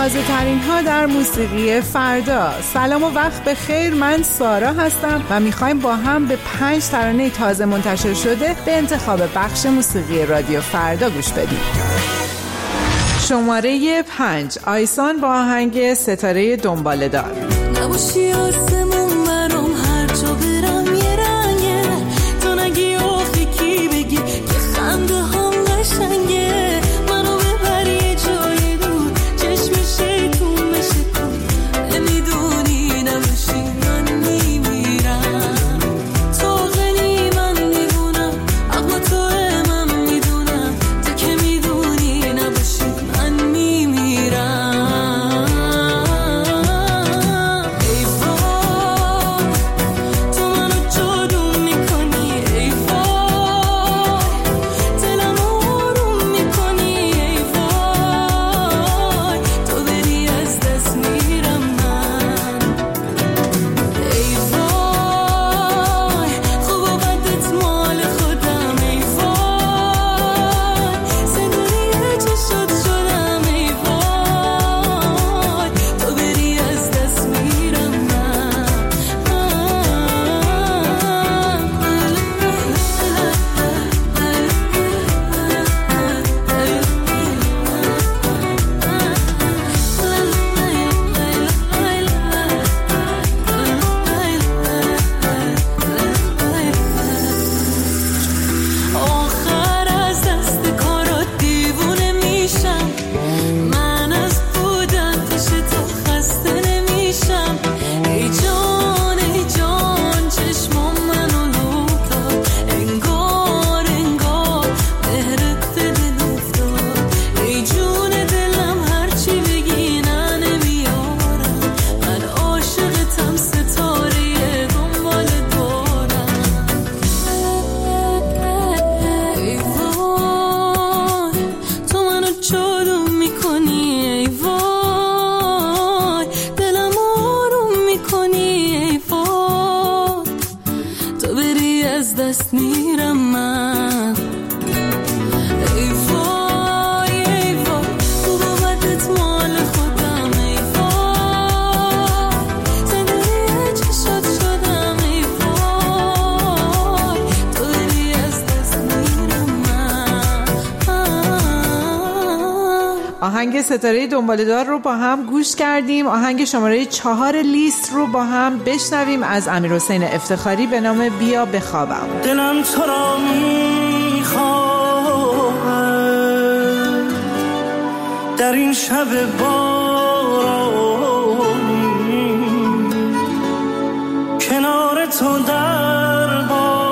تازه ترین ها در موسیقی فردا. سلام و وقت بخیر، من سارا هستم و میخوایم با هم به 5 ترانه تازه منتشر شده به انتخاب بخش موسیقی رادیو فردا گوش بدیم. شماره 5 آیسان با آهنگ ستاره دنباله‌دار. نباشی آسمون برام هر جا برم یه رنگه، تو نگی آخی کی بگی که خنده هم قشنگه، منو ببری یه جای دور چشم شیطون بشه تو نمیدونی نباشی من میمیرم، تو غلی من دیوونم اما تو من میدونم، تو که میدونی نباشی من میمیرم. دست میرم من، ای وای ای وای خوب و بدت مال خودم، ای وای زندگی چشات شدم، ای وای تو داری از دست میرم من. آهنگ ستاره دنباله‌دار رو با هم گوش کردیم. آهنگ شماره 4 لیست رو با هم بشنویم از امیرحسین افتخاری به نام بیا بخوابم. دلم تو را میخواهد در این شب بارانی، کنار تو در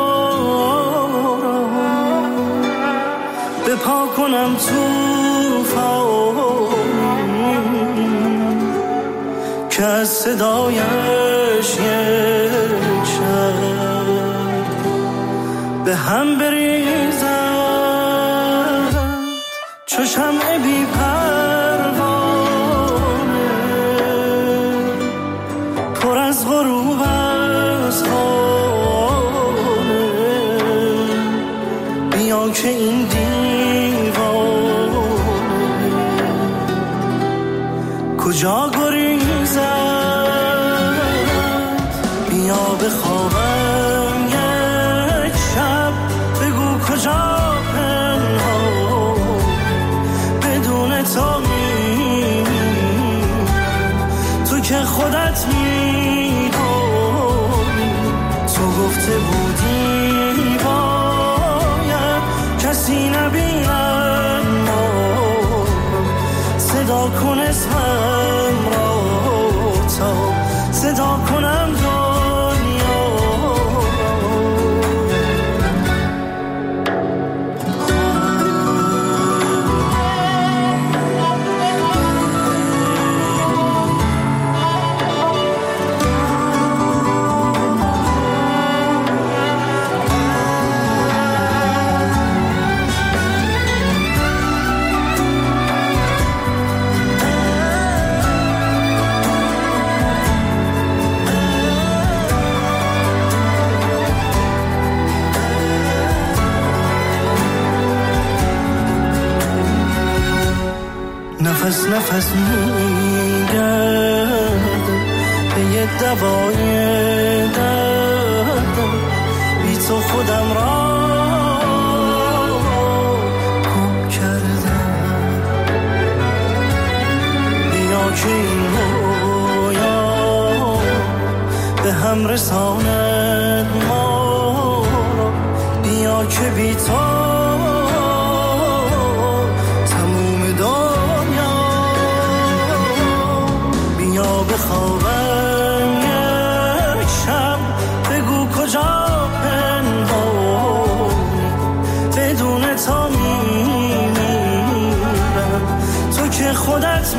باران بپا کنم توفانی که از صدایش یک شب به هم بریزد چو شمع بی پروانه، پر از غروب از خانه، بیا که این دیوانه کجا گریزد، بیا بخوابم یک شب، بگو کجا پنهان بدون تو تو که خودت میدونی، تو گفته بودی باید کسی نبیند ما، صدا کن اسمم را تا صدا کنم نفس نفس میگردم به یه دوای دردم، بی تو خودم را گم کردم. بیا که این رویا به هم رساند ما را، بیا که بی تو تموم دنیا. بیا بخوابم یک شب، بگو کجا پنهانی، بدون تو میمیرم، تو که خودت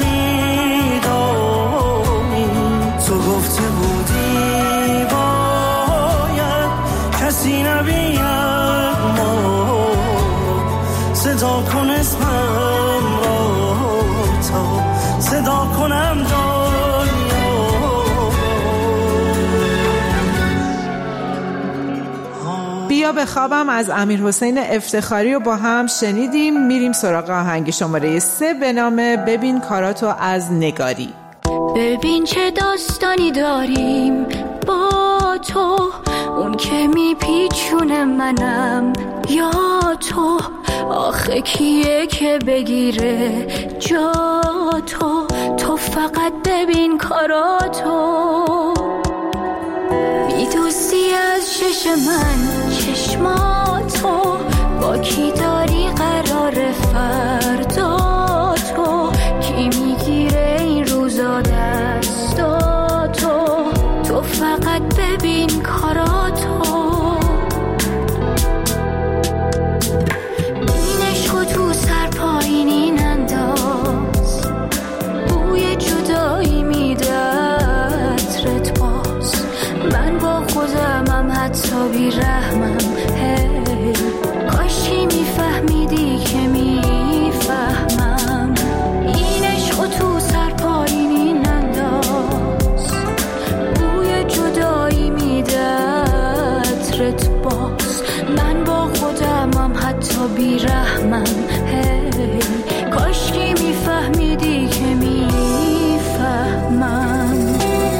میدانی. تو گفته بودی باید کسی نبیند ما، صدا کن اسمم را تا صدا کنم دنیا. بیا به خوابم از امیرحسین افتخاری رو با هم شنیدیم. میریم سراغ آهنگ شماره 3 به نام ببین کاراتو از نگاری. ببین چه داستانی داریم با تو، اون که میپیچونه منم یا تو. آخه کیه که بگیره جا تو، تو فقط ببین کاراتو. میدوزی از چش من چشماتو، با کی داری قرار فردا تو، کی میگیره این روزا دستاتو، تو فقط ببین کاراتو. این عشقو تو سر پایین این انداز، بوی جدایی میده عطرت باز. من با خودمم حتی بی رحمم، هی کاشی میفهمیدی که میفهمم. این عشقو تو سر پایین این انداز، بوی جدایی میده عطرت باز. من با خودمم حتی بی رحمم، هی کاشکی میفهمیدی که میفهمم.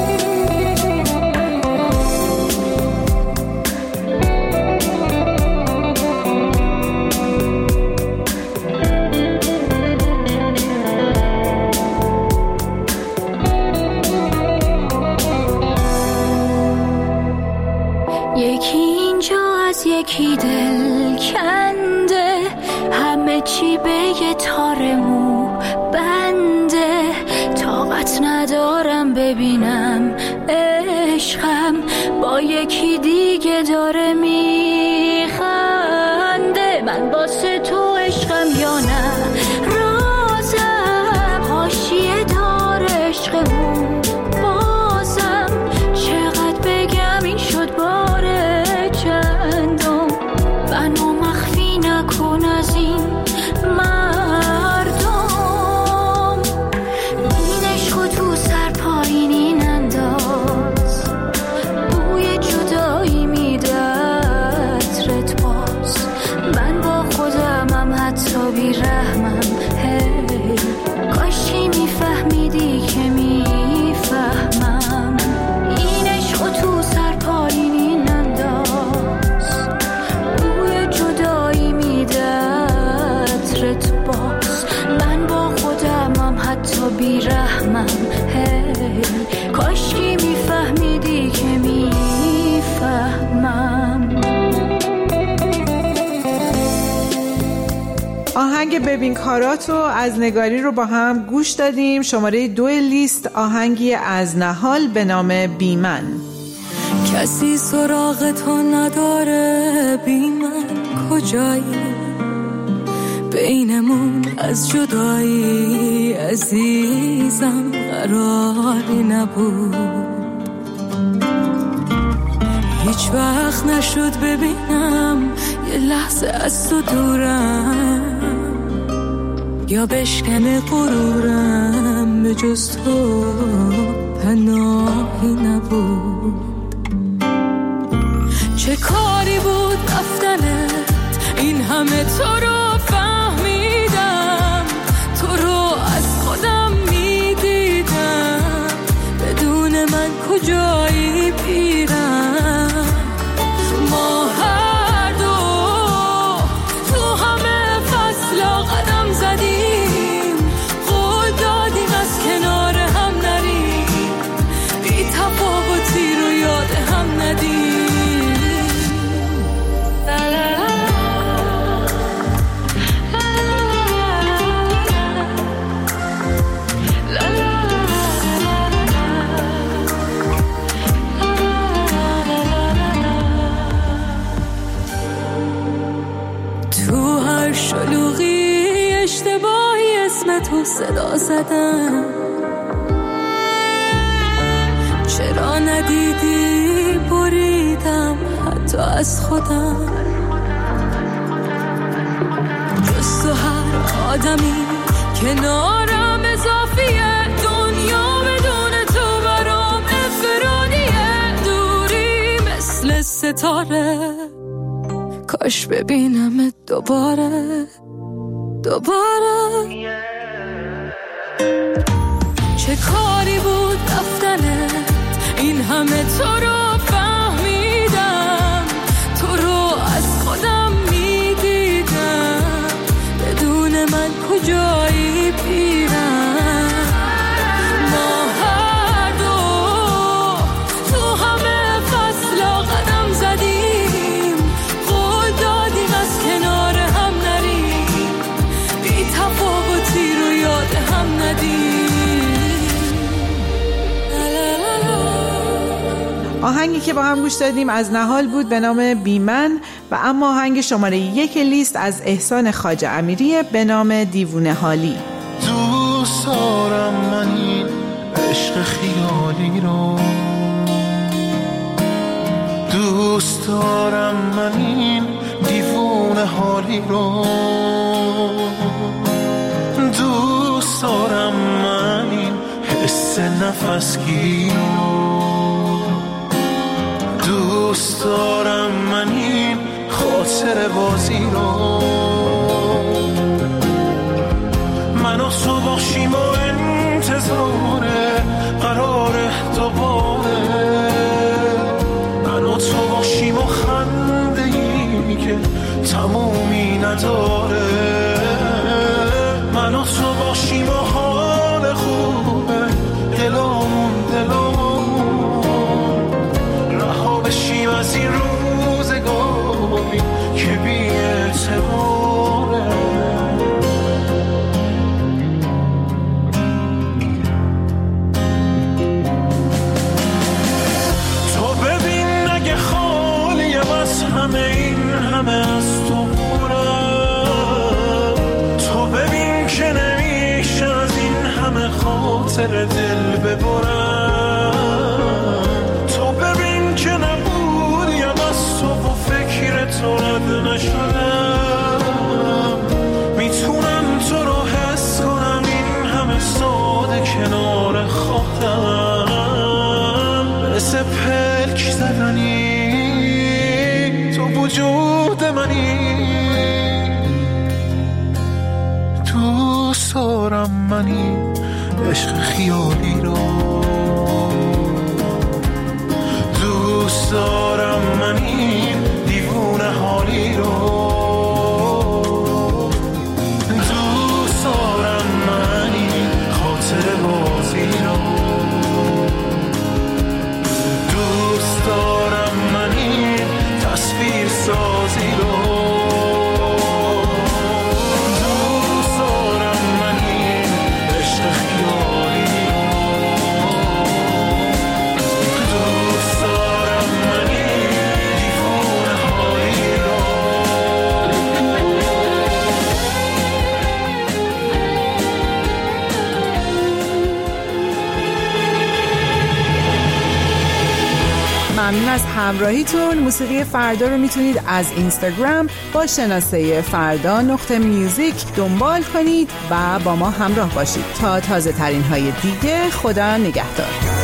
یکی اینجا از یکی دل کنده، همه چی به یه تار مو بنده. طاقت ندارم ببینم عشقم با یکی دیگه داره میخنده. من واسه تو عشقم یا نه رازم، حاشیه دار عشقمون بازم. چقدر بگم این شد باره چندم، منو مخفی نکن از این مردم. این عشقو تو سر پایین این انداز، بوی جدایی میده عطرت باز. من با خودمم حتی بی رحمم، هی کاشی میفهمیدی که میفهمم. این عشقو تو سر پایین این انداز، بوی جدایی میده عطرت باز. من با خودمم حتی بی رحمم، هی کاشکی میفهمیدی که میفهمم. آهنگ ببین کاراتو از نگاری رو با هم گوش دادیم. شماره 2 لیست آهنگی از نهال به نام بی من. کسی سراغ تو نداره بی من، کجایی بینمون از جدایی عزیزم قراری نبود. هیچ وقت نشد ببینم یه لحظه از تو دورم، یا بشکنه غرورم به جز تو پناهی نبود. چه کاری بود رفتنت، این همه تو رو فهمیدم، تو رو از خودم پیرم. ما هر دو تو همه فصلا قدم زدیم، قول دادیم از کنار هم نریم، بی تفاوتی رو یاد هم ندیم. شلوغی اشتباهی اسم تو صدا زدم، چرا ندیدی بریدم حتی از خودم. جز تو هر آدمی کنارم اضافیه، دنیا بدون تو برام افرادیه. دوری مثل ستاره، کاش ببینم دوباره. چه کاری بود رفتنت، این همه تو رو فهمیدم، تو رو از خودم میدیدم، بدون من کجایی پیرم. ما هر دو تو همه فصلا قدم زدیم، قول دادیم از کنار هم نریم، بی تفاوتی رو یاد هم ندیم. آهنگی که با هم گوش دادیم از نهال بود به نام بی من، و اما آهنگ شماره 1 لیست از احسان خواجه امیری به نام دیوونه حالی. دوست دارم من این عشق خیالی رو، دوست دارم من این دیوونه حالی رو، دوست دارم من این حس نفسگی رو، دوست دارم من این خاطر بازی رو. من و تو باشیم و انتظار قرار دوباره، من و تو باشیم و خنده ای که تمومی نداره، من و تو باشیم و حال خوبه دلامون رها بشیم از این روزگاری که بی اعتباره. تو ببین اگه خالیم از همه این همه از تو پورم، تو ببین که نمیشه از این همه خاطر دل ببرم، تو ببین که نبودیم از تو و فکر تو رد نشدم، میتونم تو رو حس کنم این همه ساده کنار خودم، مثل پلک زدنی تو وجود منی. دوست دارم منی عشق خیالی رو، دوست دارم من این دیوونه حالی رو، دوست دارم من این خاطر بازی رو، دوست دارم من این تصویر سازی رو، دوست دارم من این عشق خیالی رو، دوست دارم من این دیوونه حالی رو. ممنون از همراهیتون. موسیقی فردا رو میتونید از اینستاگرام با شناسه فردا.music دنبال کنید و با ما همراه باشید تا تازه ترین های دیگه. خدا نگهدار.